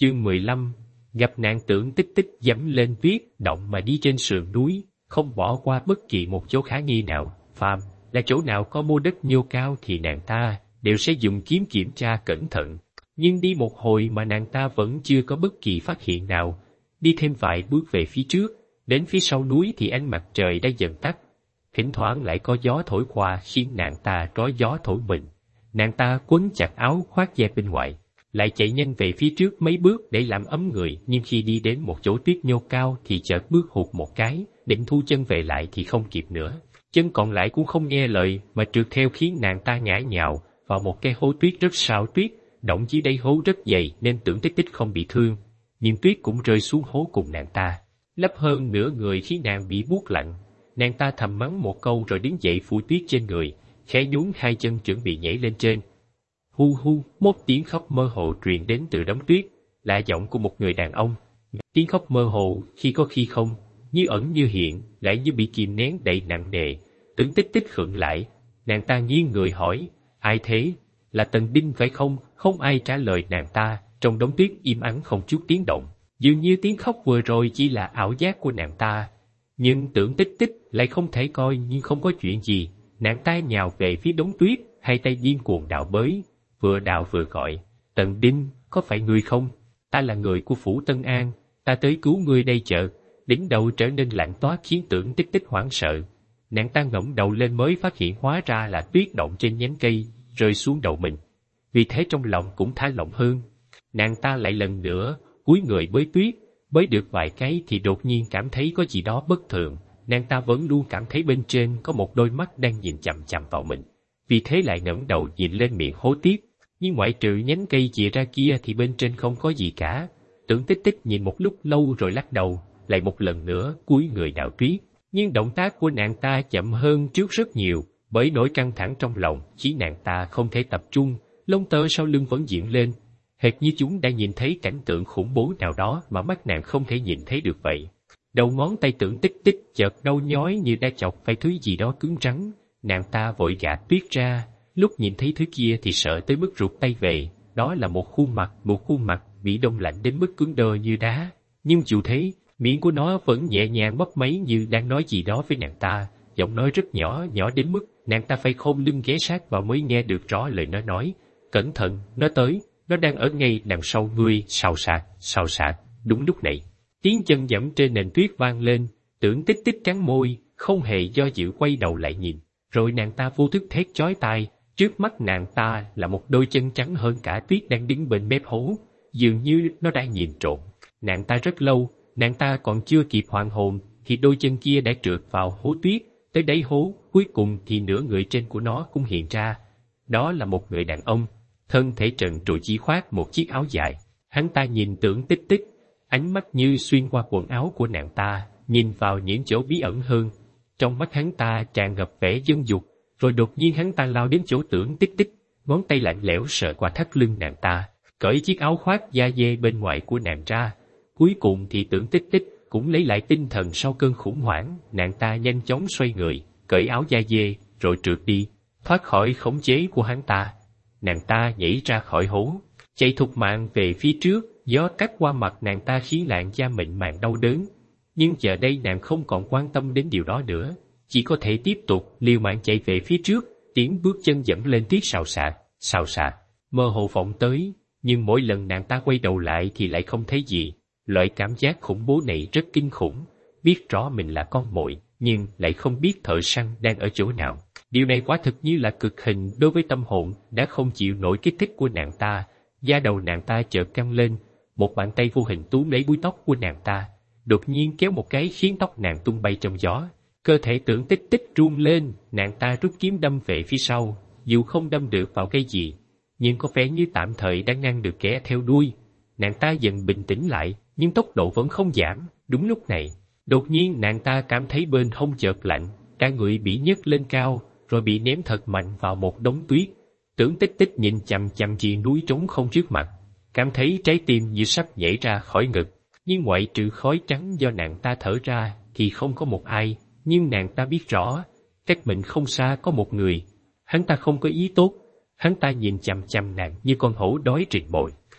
Chương 15. Gặp nạn. Tưởng Tích Tích dẫm lên tuyết động mà đi trên sườn núi, không bỏ qua bất kỳ một chỗ khả nghi nào. Phàm là chỗ nào có mô đất nhô cao thì nàng ta đều sẽ dùng kiếm kiểm tra cẩn thận. Nhưng đi một hồi mà nàng ta vẫn chưa có bất kỳ phát hiện nào. Đi thêm vài bước về phía trước, đến phía sau núi thì ánh mặt trời đã dần tắt. Thỉnh thoảng lại có gió thổi qua khiến nàng ta trói gió thổi mình. Nàng ta quấn chặt áo khoác da bên ngoài, lại chạy nhanh về phía trước mấy bước để làm ấm người, nhưng khi đi đến một chỗ tuyết nhô cao thì chợt bước hụt một cái, định thu chân về lại thì không kịp nữa. Chân còn lại cũng không nghe lời mà trượt theo khiến nàng ta ngã nhào vào một cái hố tuyết rất sâu tuyết, động dưới đáy hố rất dày nên Tưởng Tích Tích không bị thương, nhưng tuyết cũng rơi xuống hố cùng nàng ta, lấp hơn nửa người khiến nàng bị buốt lạnh. Nàng ta thầm mắng một câu rồi đứng dậy phủ tuyết trên người, khẽ nhún hai chân chuẩn bị nhảy lên trên. Hu hu, một tiếng khóc mơ hồ truyền đến từ đống tuyết, là giọng của một người đàn ông. Tiếng khóc mơ hồ, khi có khi không, như ẩn như hiện, lại như bị kìm nén đầy nặng nề. Tưởng Tích Tích khựng lại, nàng ta nghiêng người hỏi, ai thế? Là Tần Đinh phải không? Không ai trả lời nàng ta, trong đống tuyết im ắng không chút tiếng động. Dường như tiếng khóc vừa rồi chỉ là ảo giác của nàng ta. Nhưng Tưởng Tích Tích lại không thể coi như không có chuyện gì. Nàng ta nhào về phía đống tuyết, hai tay điên cuồng đào bới, vừa đào vừa gọi, Tần Đinh, có phải ngươi không? Ta là người của phủ Tân An, ta tới cứu ngươi đây chợ. Đỉnh đầu trở nên lạnh toát khiến Tưởng Tích Tích hoảng sợ. Nàng ta ngẩng đầu lên mới phát hiện hóa ra là tuyết động trên nhánh cây, rơi xuống đầu mình. Vì thế trong lòng cũng thả lỏng hơn. Nàng ta lại lần nữa cúi người bới tuyết, bới được vài cái thì đột nhiên cảm thấy có gì đó bất thường. Nàng ta vẫn luôn cảm thấy bên trên có một đôi mắt đang nhìn chằm chằm vào mình. Vì thế lại ngẩng đầu nhìn lên miệng hố tuyết, nhưng ngoại trừ nhánh cây chìa ra kia thì bên trên không có gì cả. Tưởng Tích Tích nhìn một lúc lâu rồi lắc đầu, lại một lần nữa cúi người đào tuyết. Nhưng động tác của nàng ta chậm hơn trước rất nhiều, bởi nỗi căng thẳng trong lòng khiến nàng ta không thể tập trung, lông tơ sau lưng vẫn dựng lên, hệt như chúng đã nhìn thấy cảnh tượng khủng bố nào đó mà mắt nàng không thể nhìn thấy được vậy. Đầu ngón tay Tưởng Tích Tích chợt đau nhói như đã chọc phải thứ gì đó cứng rắn. Nàng ta vội gạt tuyết ra, lúc nhìn thấy thứ kia thì sợ tới mức rụt tay về. Đó là một khuôn mặt bị đông lạnh đến mức cứng đơ như đá. Nhưng dù thế, miệng của nó vẫn nhẹ nhàng mấp máy như đang nói gì đó với nàng ta, giọng nói rất nhỏ, nhỏ đến mức nàng ta phải khom lưng ghé sát vào mới nghe được rõ lời nó nói. Cẩn thận, nó tới, nó đang ở ngay đằng sau ngươi. Xào xạc. Đúng lúc này, tiếng chân giẫm trên nền tuyết vang lên. Tưởng Tích Tích cắn môi, không hề do dự quay đầu lại nhìn. Rồi nàng ta vô thức thét chói tai, trước mắt nàng ta là một đôi chân trắng hơn cả tuyết đang đứng bên mép hố, dường như nó đang nhìn trộm nàng ta rất lâu. Nàng ta còn chưa kịp hoàn hồn thì đôi chân kia đã trượt vào hố tuyết, tới đáy hố, cuối cùng thì nửa người trên của nó cũng hiện ra. Đó là một người đàn ông, thân thể trần trụi chỉ khoác một chiếc áo dài. Hắn ta nhìn Tưởng Tích Tích, ánh mắt như xuyên qua quần áo của nàng ta, nhìn vào những chỗ bí ẩn hơn. Trong mắt hắn ta tràn ngập vẻ dân dục, rồi đột nhiên hắn ta lao đến chỗ Tưởng Tích Tích, ngón tay lạnh lẽo sờ qua thắt lưng nàng ta, cởi chiếc áo khoác da dê bên ngoài của nàng ra. Cuối cùng thì Tưởng Tích Tích cũng lấy lại tinh thần sau cơn khủng hoảng. Nàng ta nhanh chóng xoay người, cởi áo da dê, rồi trượt đi, thoát khỏi khống chế của hắn ta. Nàng ta nhảy ra khỏi hố, chạy thục mạng về phía trước. Gió cắt qua mặt nàng ta khiến làn da mịn màng đau đớn. Nhưng giờ đây nàng không còn quan tâm đến điều đó nữa, chỉ có thể tiếp tục liều mạng chạy về phía trước. Tiếng bước chân dẫm lên tuyết xào xạc, mơ hồ vọng tới. Nhưng mỗi lần nàng ta quay đầu lại thì lại không thấy gì. Loại cảm giác khủng bố này rất kinh khủng, biết rõ mình là con mồi, nhưng lại không biết thợ săn đang ở chỗ nào. Điều này quả thực như là cực hình đối với tâm hồn đã không chịu nổi kích thích của nàng ta. Da đầu nàng ta chợt căng lên, một bàn tay vô hình túm lấy búi tóc của nàng ta, đột nhiên kéo một cái khiến tóc nàng tung bay trong gió. Cơ thể Tưởng Tích Tích run lên, nàng ta rút kiếm đâm về phía sau, dù không đâm được vào cái gì, nhưng có vẻ như tạm thời đã ngăn được kẻ theo đuôi. Nàng ta dần bình tĩnh lại, nhưng tốc độ vẫn không giảm. Đúng lúc này, đột nhiên nàng ta cảm thấy bên hông chợt lạnh, cả người bị nhấc lên cao, rồi bị ném thật mạnh vào một đống tuyết. Tưởng Tích Tích nhìn chằm chằm chìa núi trống không trước mặt, cảm thấy trái tim như sắp nhảy ra khỏi ngực. Nhưng ngoại trừ khói trắng do nàng ta thở ra thì không có một ai. Nhưng nàng ta biết rõ, cách mình không xa có một người. Hắn ta không có ý tốt, hắn ta nhìn chằm chằm nàng như con hổ đói rình mồi.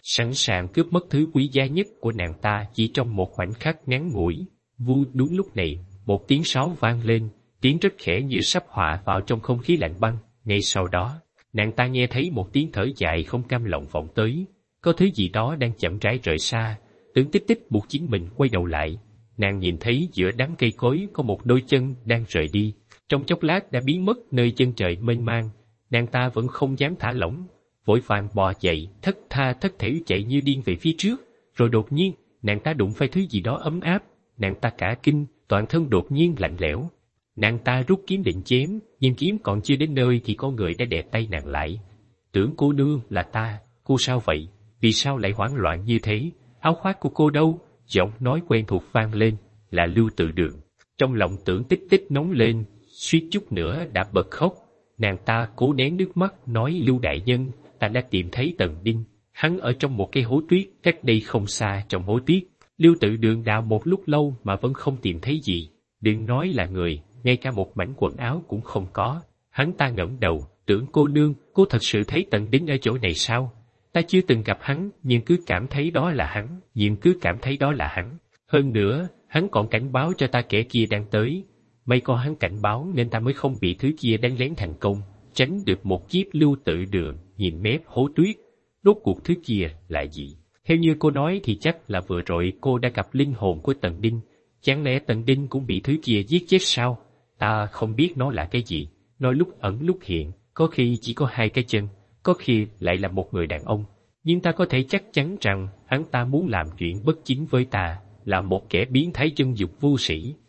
sẵn sàng cướp mất thứ quý giá nhất của nàng ta chỉ trong một khoảnh khắc ngắn ngủi. Đúng lúc này, một tiếng sáo vang lên, tiếng rất khẽ như sắp hòa vào trong không khí lạnh băng. Ngay sau đó, nàng ta nghe thấy một tiếng thở dài không cam lòng vọng tới. Có thứ gì đó đang chậm rãi rời xa. Tưởng Tích Tích buộc chính mình quay đầu lại. Nàng nhìn thấy giữa đám cây cối có một đôi chân đang rời đi. Trong chốc lát đã biến mất nơi chân trời mênh mang. Nàng ta vẫn không dám thả lỏng, vội vàng bò dậy, thất tha thất thểu chạy như điên về phía trước. Rồi đột nhiên, nàng ta đụng phải thứ gì đó ấm áp. Nàng ta cả kinh, toàn thân đột nhiên lạnh lẽo. Nàng ta rút kiếm định chém, nhưng kiếm còn chưa đến nơi thì có người đã đè tay nàng lại. Tưởng cô nương là ta, cô sao vậy? Vì sao lại hoảng loạn như thế? Áo khoác của cô đâu? Giọng nói quen thuộc vang lên, là Lưu Tự Đường. Trong lòng Tưởng Tích Tích nóng lên, suýt chút nữa đã bật khóc. Nàng ta cố nén nước mắt nói: Lưu đại nhân, ta đã tìm thấy Tần Đinh. Hắn ở trong một cây hố tuyết cách đây không xa. Trong hố tuyết, Lưu Tự Đường đào một lúc lâu mà vẫn không tìm thấy gì. Đừng nói là người, ngay cả một mảnh quần áo cũng không có. Hắn ta ngẩng đầu: Tưởng cô nương, cô thật sự thấy Tần Đinh ở chỗ này sao? Ta chưa từng gặp hắn, nhưng cứ cảm thấy đó là hắn. Hơn nữa, hắn còn cảnh báo cho ta kẻ kia đang tới. May có hắn cảnh báo nên ta mới không bị thứ kia đánh lén thành công, tránh được một kiếp. Lưu Tự Đường nhìn mép hố tuyết. Rốt cuộc thứ kia là gì? Theo như cô nói thì chắc là vừa rồi cô đã gặp linh hồn của Tần Đinh. Chẳng lẽ Tần Đinh cũng bị thứ kia giết chết sao? Ta không biết nó là cái gì. Nó lúc ẩn lúc hiện, có khi chỉ có hai cái chân, có khi lại là một người đàn ông. Nhưng ta có thể chắc chắn rằng hắn ta muốn làm chuyện bất chính với ta, là một kẻ biến thái chân dục vô sĩ.